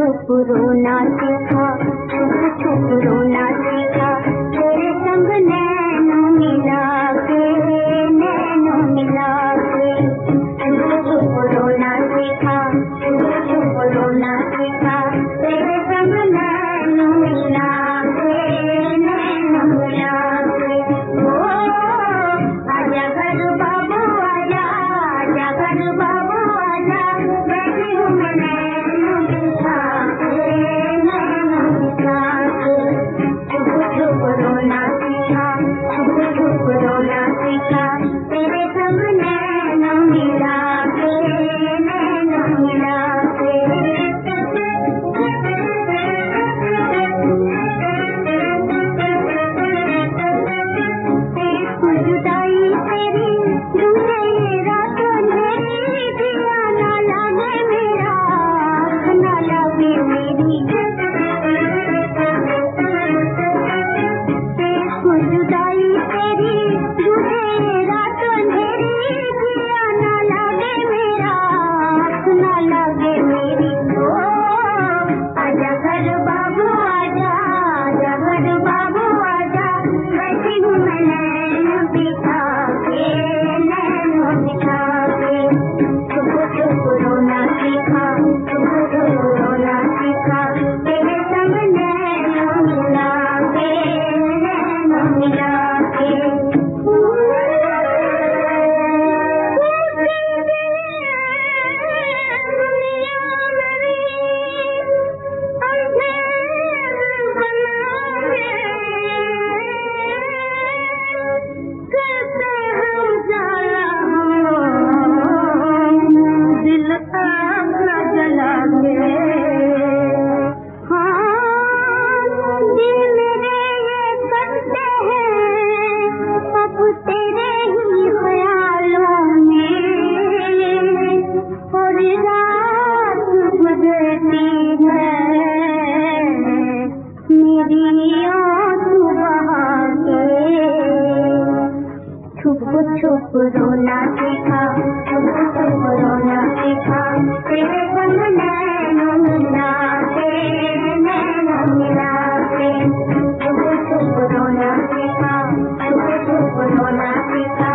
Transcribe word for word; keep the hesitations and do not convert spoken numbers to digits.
छुप रोना सीखा, छुप छुप रोना सीखा, तेरे संग नैनों मिला के, नैनों मिला के। छुप छुप रोना सीखा, छुप छुप रोना सीखा, तेरे संग नैनों मिला के, नैनों मिला के। ओ आजा घर बाबू आजा, आजा घर बाबू आजा, बैठी हूँ मैं नैनों मिला के, नैनों मिला के। छुप छुप रोना सीखा, छुप छुप रोना सीखा, तेरे संग नैनों मिला के, नैनों मिला के। जुदाई तेरी दूरे रात अंधेरी, दिया ना लागे मेरा, ना लागे मेरी। जुदाई तेरी दूरे रात अंधेरी, दिया ना लागे मेरा, ना लागे मेरी। ओ आजा घर बाबू आजा, आजा घर बाबू आजा, बैठी हूँ मैं नैनों बिछा के, नैनों बिछा के। छुप छुप रोना सीखा, छुप छुप रोना सीखा, तेरे संग नैनों मिला के, नैनों मिला के। दिल अपना जला के, हाँ दिल मेरे ये करते हैं अब तेरे ही ख्यालों में, और रात गुजरती है मेरी आंसू बहा के। छुप छुप रोना सीखा, छुप छुप रोना सीखा, तेरे संग नैनों मिला के, नैनों मिला के। छुप छुप रोना सीखा, छुप छुप रोना सीखा,